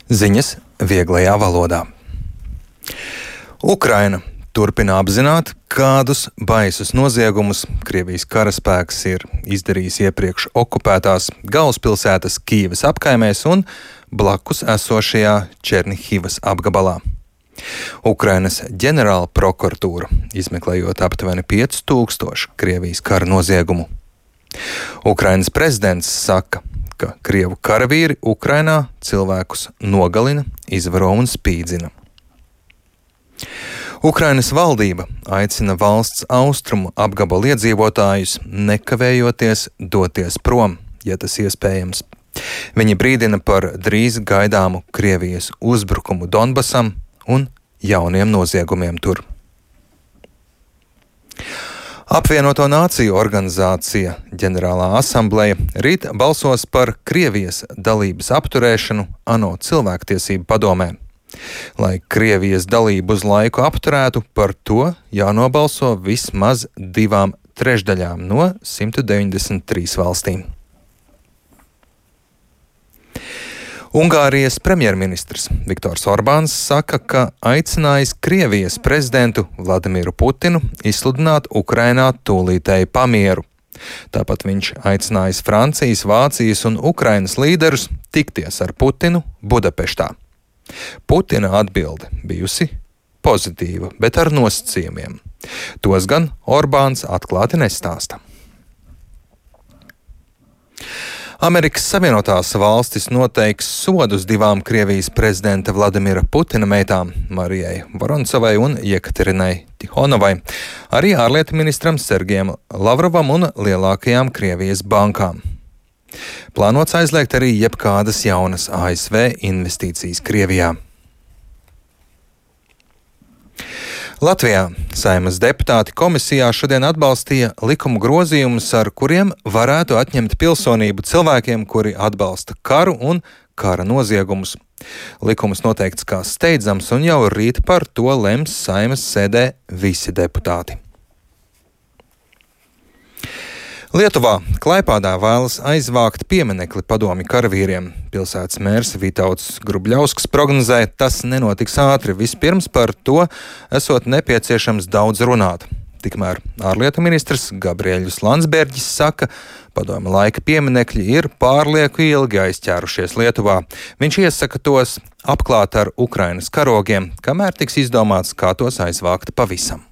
Ziņas vieglajā valodā. Ukraina turpina apzināt, kādus baisus noziegumus Krievijas karaspēks ir izdarījis iepriekš okupētās galvaspilsētas Kijevas apkaimēs un blakus esošajā Černihivas apgabalā. Ukrainas ģenerāla prokuratūra izmeklējot aptuveni 5000 Krievijas kara noziegumu. Ukrainas prezidents saka, ka Krievu karavīri Ukrainā cilvēkus nogalina, izvaro un spīdzina. Ukrainas valdība aicina valsts austrumu apgabalu iedzīvotājus nekavējoties doties prom, ja tas iespējams. Viņi brīdina par drīz gaidāmu Krievijas uzbrukumu Donbasam un jauniem noziegumiem tur. Apvienoto Nāciju organizācija Ģenerālā asambleja rīt balsos par Krievijas dalības apturēšanu ANO cilvēktiesību padomē. Lai Krievijas dalību uz laiku apturētu, par to jānobalso vismaz 2/3 no 193 valstīm. Ungārijas premjerministrs Viktors Orbāns saka, ka aicinājis Krievijas prezidentu Vladimiru Putinu izsludināt Ukrainā tūlītēju pamieru. Tāpat viņš aicinājis Francijas, Vācijas un Ukrainas līderus tikties ar Putinu Budapeštā. Putina atbilde bijusi pozitīva, bet ar nosacījumiem. Tos gan Orbāns atklāti nestāsta. Amerikas Savienotās valstis noteiks sodus 2 Krievijas prezidenta Vladimira Putina meitām, Marijai Voroncovai un Jekaterinai Tihonovai, arī ārlietu ministram Sergejam Lavrovam un lielākajām Krievijas bankām. Plānots aizliegt arī jebkādas jaunas ASV investīcijas Krievijā. Latvijā Saeimas deputāti komisijā šodien atbalstīja likumu grozījumus, ar kuriem varētu atņemt pilsonību cilvēkiem, kuri atbalsta karu un kara noziegumus. Likums noteikts kā steidzams un jau rīt par to lems Saeimas sēdē visi deputāti. Lietuvā Klaipādā vēlas aizvākt pieminekli padomju karavīriem. Pilsētas mērs Vitauds Grubļausks prognozē, tas nenotiks ātri. Vispirms par to esot nepieciešams daudz runāt. Tikmēr ārlietu ministrs Gabriēļus Landsbergis saka, padomju laika pieminekļi ir pārlieku ilgi aizķērušies Lietuvā. Viņš iesaka tos apklāt ar Ukrainas karogiem, kamēr tiks izdomāts, kā tos aizvākt pavisam.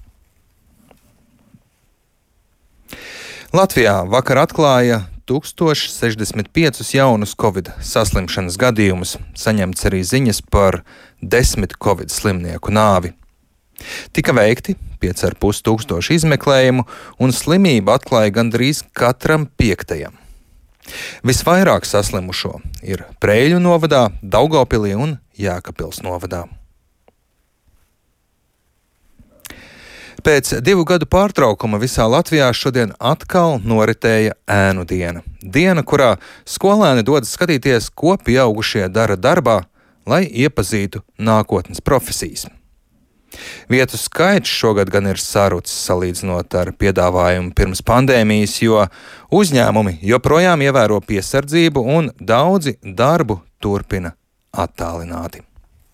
Latvijā vakar atklāja 1065 jaunus covid saslimšanas gadījumus, saņemts arī ziņas par 10 covid slimnieku nāvi. Tika veikti 5500 izmeklējumu un slimību atklāja gandrīz katram 5. Visvairāk saslimušo ir Preiļu novadā, Daugavpilī un Jēkabpils novadā. Pēc 2 gadu pārtraukuma visā Latvijā šodien atkal noritēja ēnu diena. Diena, kurā skolēni dodas skatīties, ko pieaugušie dara darbā, lai iepazītu nākotnes profesijas. Vietu skaits šogad gan ir sarucis salīdzinot ar piedāvājumu pirms pandēmijas, jo uzņēmumi joprojām ievēro piesardzību un daudzi darbu turpina attālināti.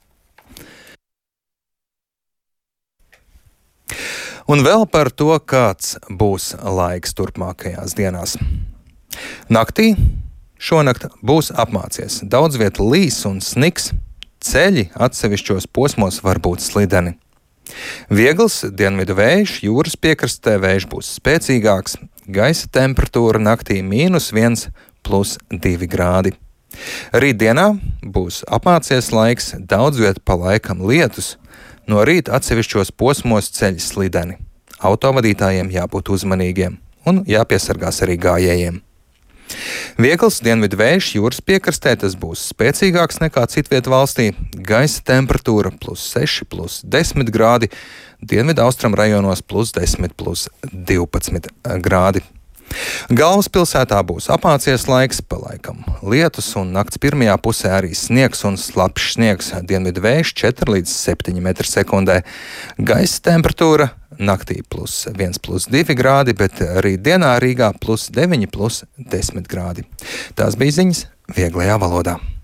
Un vēl par to, kāds būs laiks turpmākajās dienās. Naktī šonakt būs apmācies. Daudz vietu līs un sniks, ceļi atsevišķos posmos var būt slideni. Viegls dienvidu vējš, jūras piekrastē vējš būs spēcīgāks, gaisa temperatūra naktī -1 + 2 grādi. Rītdienā būs apmācies laiks, daudz vietu pa laikam lietus. No rīta atsevišķos posmos ceļi slideni. Autovadītājiem jābūt uzmanīgiem un jāpiesargās arī gājējiem. Viegls dienvidu vējš jūras piekrastē, tas būs spēcīgāks nekā citvietu valstī. Gaisa temperatūra +6 + 10 grādi, dienvidu austrumu rajonos +10 + 12 grādi. Galvaspilsētā būs apmācies laiks, pa laikam lietus un nakts pirmajā pusē arī sniegs un slapjš sniegs, dienvidu vējš 4 līdz 7 m/sekundē. Gaisa temperatūra naktī +1 + 2 grādi, bet arī dienā Rīgā +9 + 10 grādi. Tās bija ziņas vieglajā valodā.